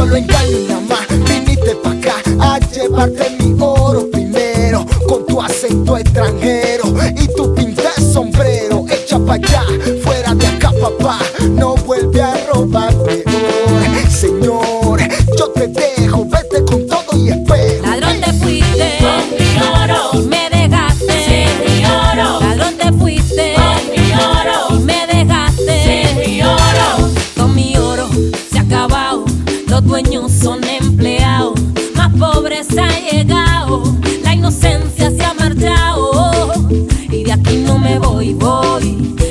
solo engaño y nada más. Viniste pa' acá a llevarte mi oro primero, con tu acento extranjero y tu pinta de sombrero. Echa pa' allá, fuera de acá papá, no vuelve a robar peor. Señor, yo te dejo, vete con todo y espero. Ladrón te fuiste con mi oro y me dejaste sin mi oro. Ladrón te fuiste Con mi oro y me dejaste sin mi oro. Todo mi oro se ha acabado, los dueños son empleados, más pobreza ha llegado, la inocencia se ha marchado y de aquí no me voy.